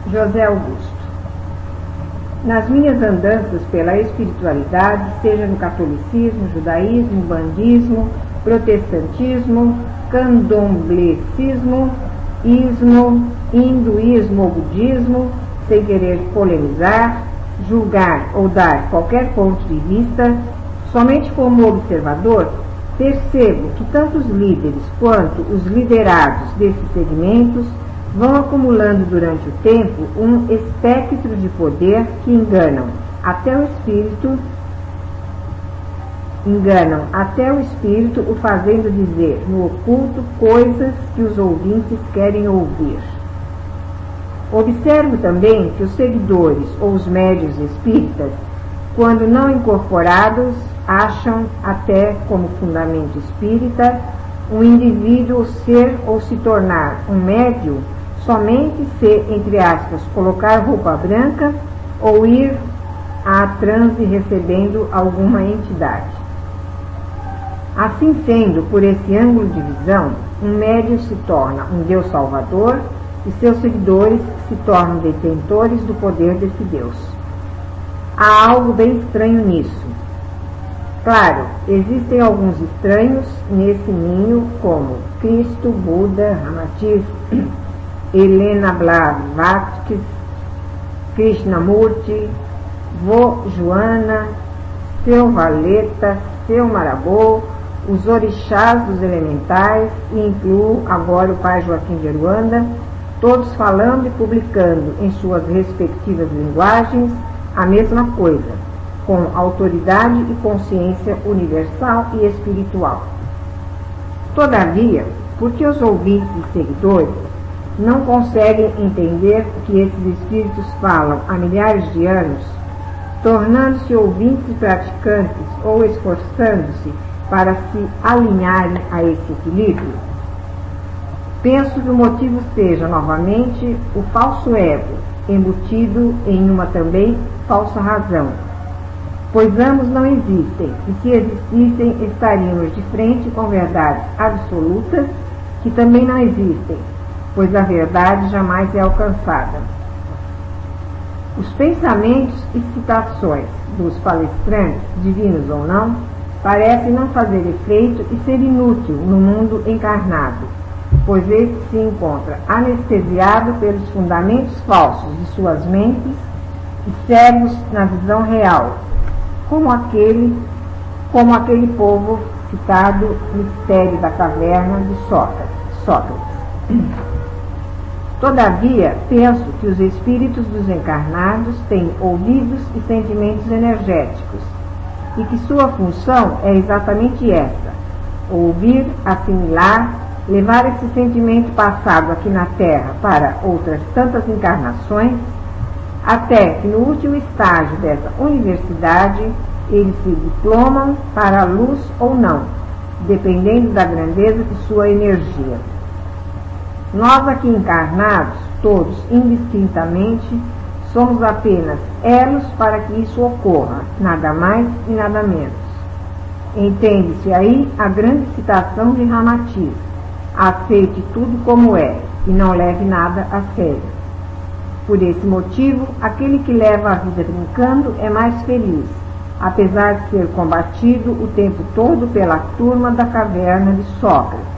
José Augusto. Nas minhas andanças pela espiritualidade, seja no catolicismo, judaísmo, bandismo, protestantismo, candomblecismo, ismo, hinduísmo ou budismo, sem querer polemizar, julgar ou dar qualquer ponto de vista, somente como observador, percebo que tanto os líderes quanto os liderados desses segmentos vão acumulando durante o tempo um espectro de poder que enganam até o espírito, o fazendo dizer no oculto coisas que os ouvintes querem ouvir. Observo também que os seguidores ou os médiuns espíritas, quando não incorporados, acham até como fundamento espírita um indivíduo ser ou se tornar um médium somente se, entre aspas, colocar roupa branca ou ir a transe recebendo alguma entidade. Assim sendo, por esse ângulo de visão, um médium se torna um Deus Salvador e seus seguidores se tornam detentores do poder desse Deus. Há algo bem estranho nisso. Claro, existem alguns estranhos nesse ninho, como Cristo, Buda, Ramatiz, Helena Blavatsky, Krishnamurti, Vô Joana, Seu Valeta, Seu Marabô, os orixás dos elementais, e incluo agora o pai Joaquim de Aruanda, todos falando e publicando em suas respectivas linguagens a mesma coisa, com autoridade e consciência universal e espiritual. Todavia, porque os ouvintes e seguidores não conseguem entender o que esses espíritos falam há milhares de anos, tornando-se ouvintes e praticantes ou esforçando-se para se alinharem a esse equilíbrio? Penso que o motivo seja, novamente, o falso ego, embutido em uma também falsa razão, pois ambos não existem, e se existissem, estaríamos de frente com verdades absolutas que também não existem, pois a verdade jamais é alcançada. Os pensamentos e citações dos palestrantes, divinos ou não, parecem não fazer efeito e ser inútil no mundo encarnado, pois este se encontra anestesiado pelos fundamentos falsos de suas mentes e cegos na visão real, como aquele povo citado no mistério da caverna de Sócrates. Todavia, penso que os espíritos dos encarnados têm ouvidos e sentimentos energéticos, e que sua função é exatamente essa: ouvir, assimilar, levar esse sentimento passado aqui na Terra para outras tantas encarnações, até que no último estágio dessa universidade eles se diplomam para a luz ou não, dependendo da grandeza de sua energia. Nós aqui encarnados, todos indistintamente, somos apenas elos para que isso ocorra, nada mais e nada menos. Entende-se aí a grande citação de Ramatiz: aceite tudo como é e não leve nada a sério. Por esse motivo, aquele que leva a vida brincando é mais feliz, apesar de ser combatido o tempo todo pela turma da caverna de Sócrates.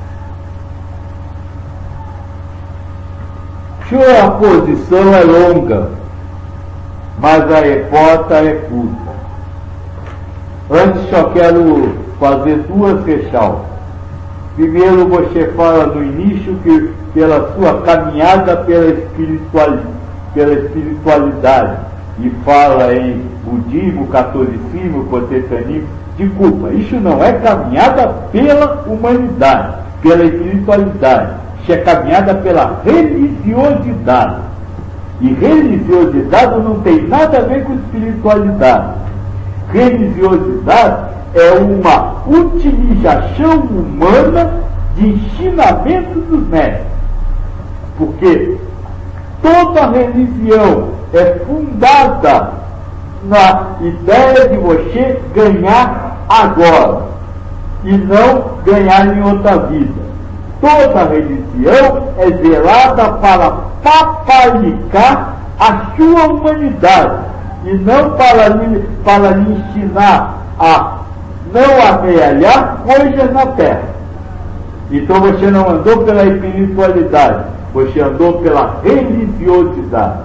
Sua posição é longa, mas a resposta é curta. Antes só quero fazer duas ressalvas. Primeiro, você fala no início que pela sua caminhada pela espiritualidade, e fala em budismo, catolicismo, protestantismo. Desculpa, isso não é caminhada pela humanidade, pela espiritualidade. Isso é caminhada pela religiosidade. E religiosidade não tem nada a ver com espiritualidade. Religiosidade é uma utilização humana de ensinamento dos mestres. Porque toda religião é fundada na ideia de você ganhar agora e não ganhar em outra vida. toda religião é zelada para paparicar a sua humanidade e não para lhe ensinar a não amealhar coisas na terra. Então você não andou pela espiritualidade, você andou pela religiosidade.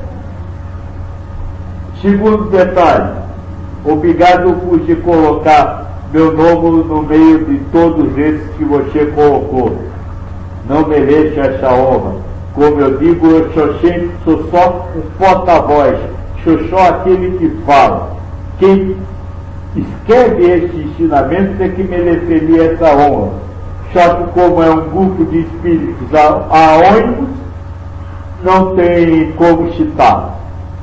Segundo detalhe, obrigado por te colocar meu nome no meio de todos esses que você colocou. Não mereço essa honra. Como eu digo, eu sou só um porta-voz, sou só aquele que fala. Quem escreve esse ensinamento é que mereceria essa honra. Só que como é um grupo de espíritos aônimos, não tem como citar.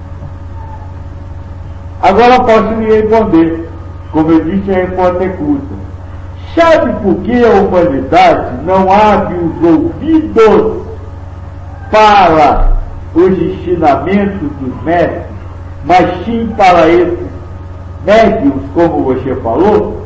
Agora posso lhe responder. Como eu disse, a resposta é curta. Sabe por que a humanidade não abre os ouvidos para os ensinamentos dos mestres, mas sim para esses médiuns, como você falou?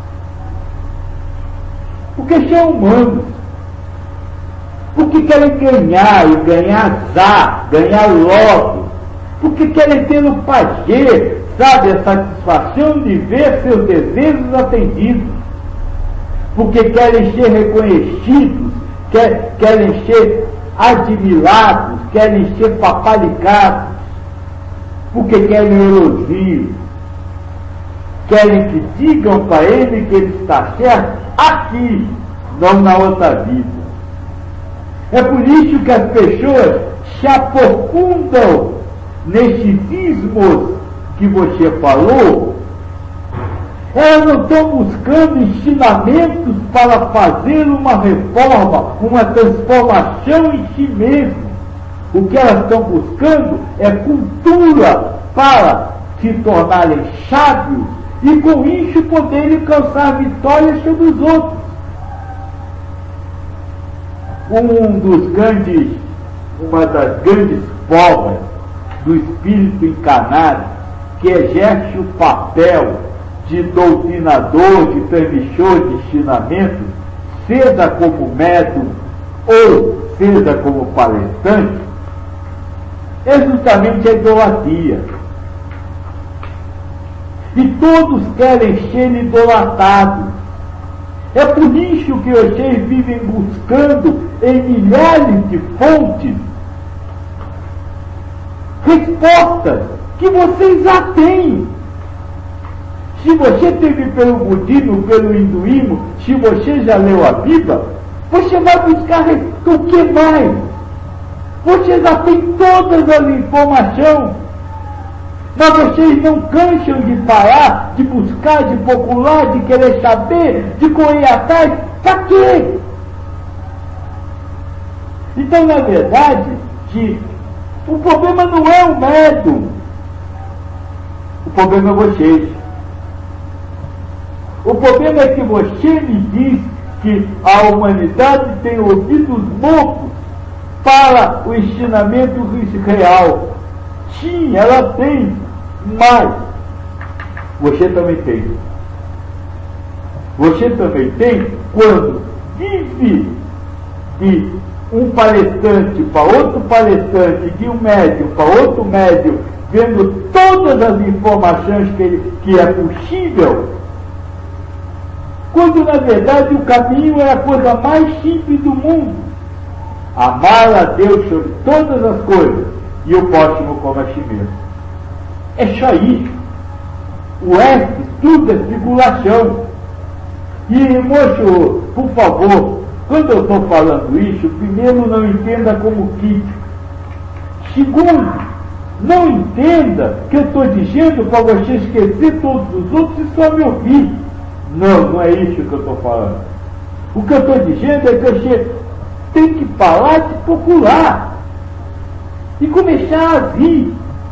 Porque são humanos. Porque querem ganhar, e ganhar já, ganhar logo. Porque querem ter o prazer, sabe, a satisfação de ver seus desejos atendidos. Porque querem ser reconhecidos, querem ser admirados, querem ser paparicados, porque querem elogio, querem que digam para ele que ele está certo aqui, não na outra vida. É por isso que as pessoas se aprofundam nesses ismos que você falou. Elas não estão buscando ensinamentos para fazer uma reforma, uma transformação em si mesmo. O que elas estão buscando é cultura para se tornarem sábios e com isso poderem alcançar vitórias sobre os outros. Uma das grandes provas do espírito encarnado que exerce o papel de doutrinador, de transmissor de ensinamento, seja como médium ou seja como palestrante, é justamente a idolatria. E todos querem ser idolatados. É por isso que vocês vivem buscando em milhares de fontes respostas que vocês já têm. Se você teve pelo budismo, pelo hinduísmo, se você já leu a Bíblia, você vai buscar o que mais? Você já tem todas as informações, mas vocês não cansam de parar, de buscar, de procurar, de querer saber, de correr atrás. Para quê? Então, na verdade, o problema não é o médium, o problema é vocês. O problema é que você me diz que a humanidade tem ouvidos mortos para o ensinamento real. Sim, ela tem, mas você também tem. Você também tem quando vive de um palestrante para outro palestrante, de um médium para outro médium, vendo todas as informações que é possível, quando na verdade o caminho é a coisa mais simples do mundo. Amar a Deus sobre todas as coisas e o próximo como a si mesmo. É só isso. O resto tudo é figuração. E moço, por favor, quando eu estou falando isso, primeiro não entenda como crítica. Segundo, não entenda que eu estou dizendo para você esquecer todos os outros e só me ouvir. Não é isso que eu estou falando. O que eu estou dizendo é que você tem que parar de procurar e começar a vir.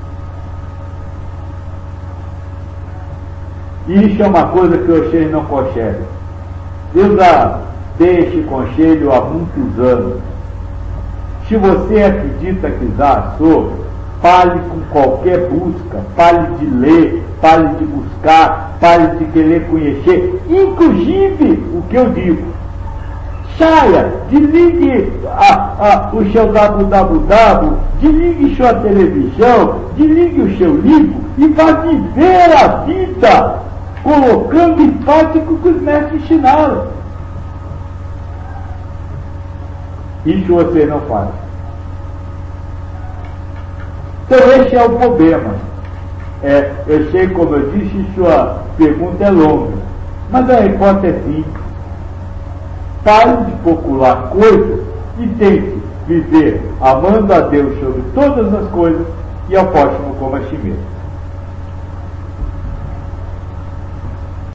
E isso é uma coisa que vocês não conseguem. Eu já dei esse conselho há muitos anos. Se você acredita que já sou, pare com qualquer busca, pare de ler, pare de buscar, pare de querer conhecer, inclusive o que eu digo. saia, desligue o seu dabu-dabu-dabu, desligue sua televisão, desligue o seu livro e vá viver a vida, colocando em prática o que os mestres ensinaram. Isso você não faz. Então esse é o problema. Eu sei, como eu disse, sua pergunta é longa, mas a resposta é simples. Pare de procurar coisas e tente viver amando a Deus sobre todas as coisas e ao próximo como a si mesmo.